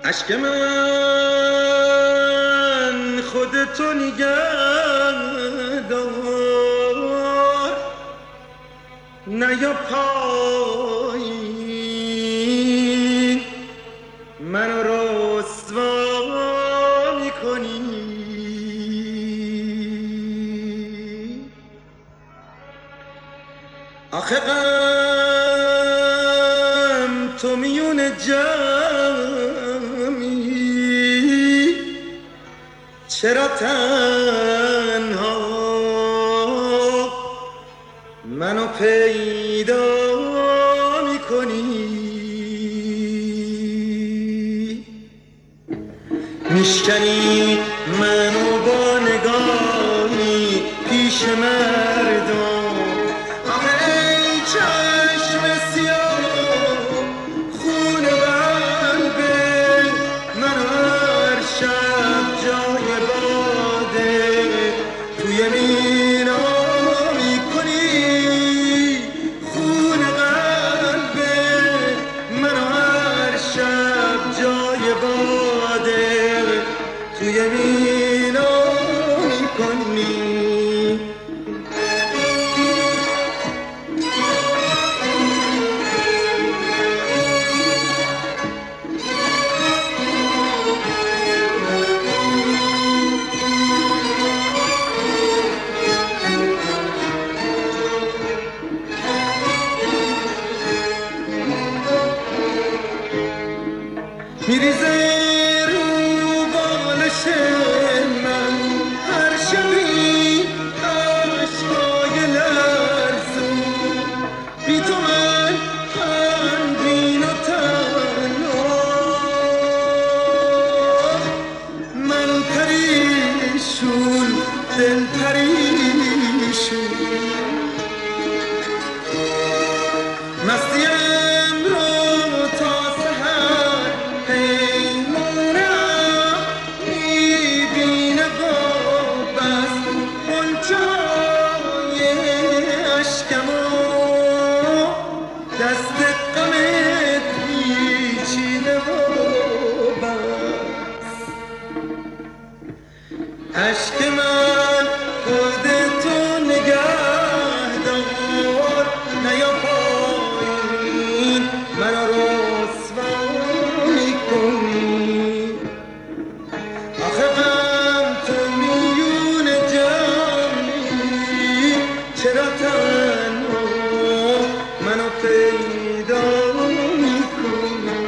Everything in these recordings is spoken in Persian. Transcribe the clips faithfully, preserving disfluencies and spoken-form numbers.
عشق من خودتو نگه دار، نیا پایین منو رسوا میکنی. آخه غم تو میون جمعی، چرا تنها منو پیدا میکنی؟ میشکنی منو با نگاهی پیش مردم. آخه ای چشم سیاه خون قلب منو هر شب جای باده توی مینا میکنی. خون قلب منو هر شب جای باده توی مینا میکنی. میریزه رو بالش من هر شبی عشقای لرزون، بی تو من غمگین و تنها، من پریشون دل پریشون. مستیم رو تا سحر پیمونم میبینه با بس غنچه‌های اشکمو، دست غمت پیچیده و بس. عشق من خودتو نگه دار، نیا پایین منو رسوا میکنی. آخه غم تو میون جمعی، چرا تنها منو پیدا میکنی؟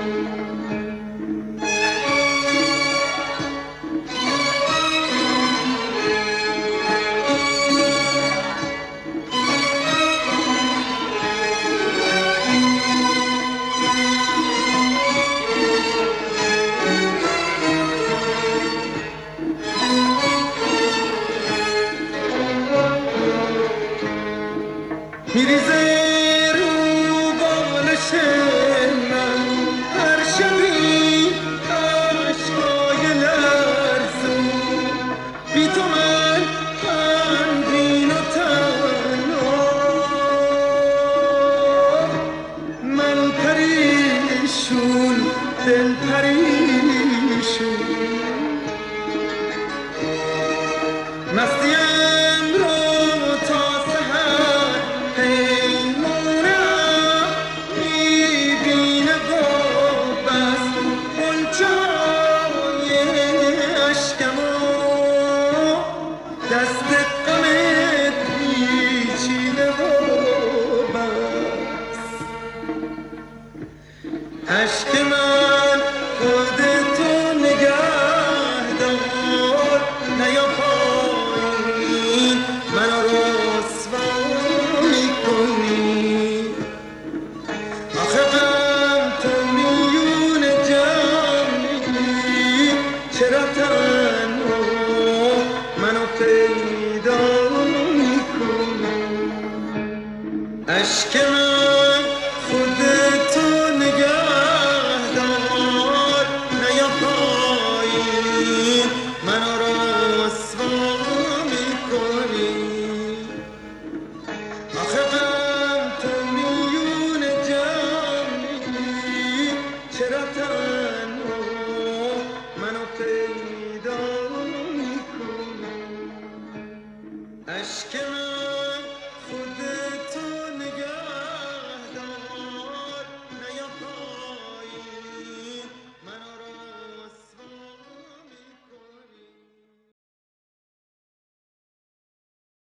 میریزه رو بالش من هر شبی عشقای لرزون، بی تو من غمگین و تنها، من پریشون دل پریشون. مستیم رو تا سحر پیمونم میبینه با بس غنچه‌های اشکمو،